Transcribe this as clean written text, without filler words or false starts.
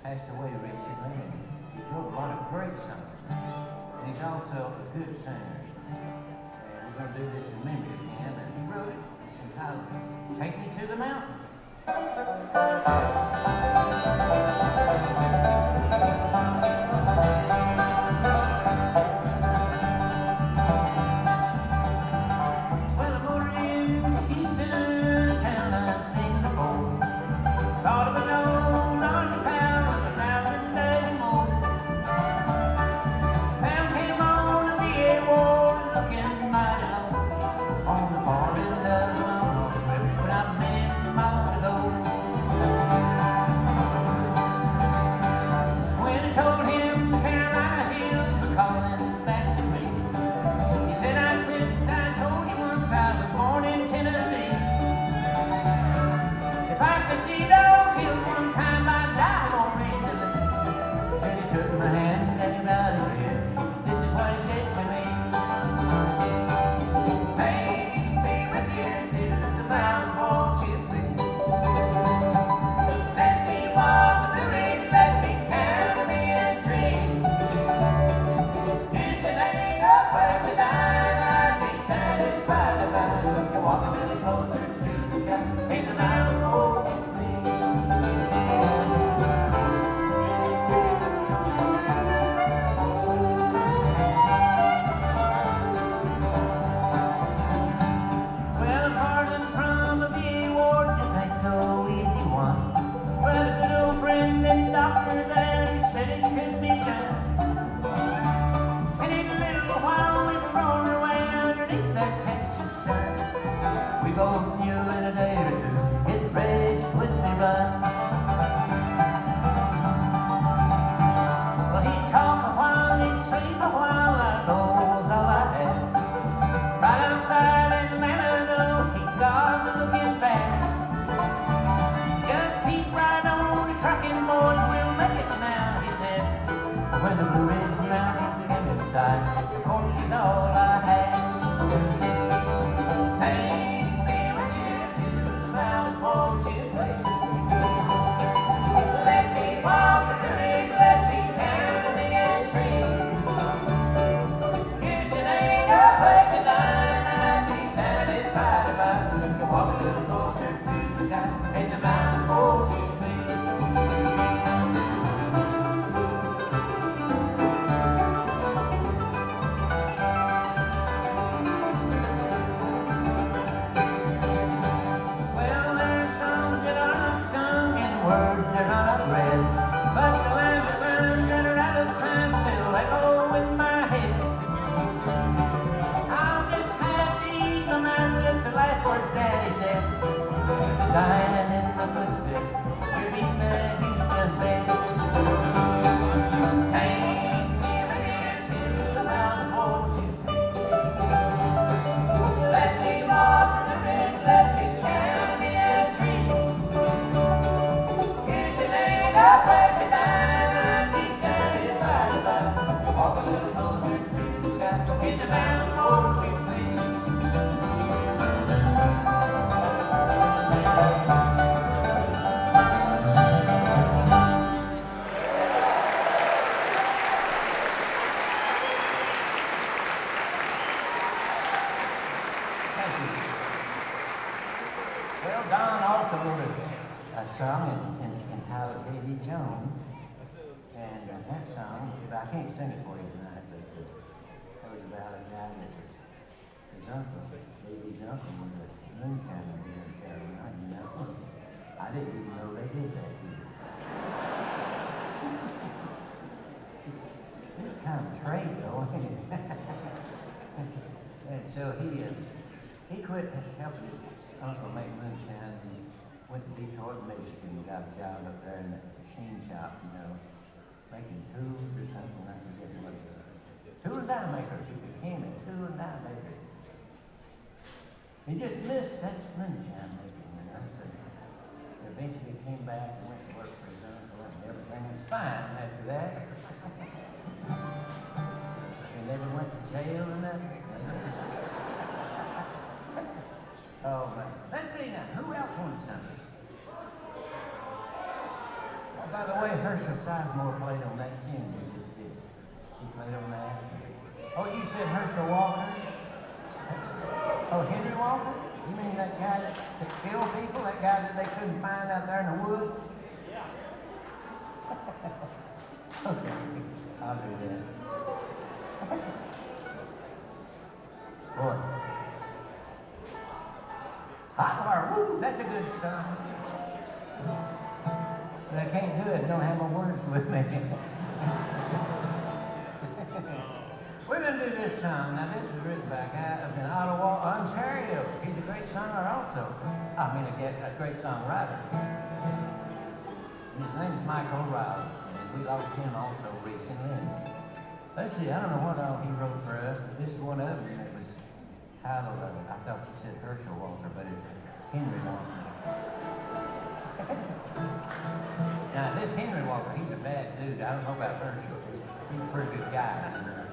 passed away recently, and he wrote a lot of great songs. And he's also a good singer. And we're going to do this in memory of him, and he wrote it. It's entitled, Take Me to the Mountains. So he quit helping his uncle make moonshine and went to Detroit, Michigan, and got a job up there in the machine shop, making tools or something. I forget what it was. Tool and die maker. He became a tool and die maker. He just missed that moonshine making, So eventually came back and went to work for his uncle, and everything was fine after that. He never went to jail or nothing. Oh, man. Let's see now. Who else wanted something? By the way, Herschel Sizemore played on that tune we just did. He played on that. Oh, you said Herschel Walker? Oh, Henry Walker? You mean that guy that killed people? That guy that they couldn't find out there in the woods? Yeah. Okay, I'll do that. Boy. Hot wire, woo, that's a good song. But I can't do it, I don't have my words with me. We're going to do this song. Now, this was written by a guy up in Ottawa, Ontario. He's a great singer also. I mean, a great songwriter. His name is Mike O'Reilly, and we lost him also recently. Let's see, I don't know what all he wrote for us, but this is one of them. It was titled, I thought you said Herschel Walker, but it's Henry Walker. Now, this Henry Walker, he's a bad dude. I don't know about Herschel. He's a pretty good guy.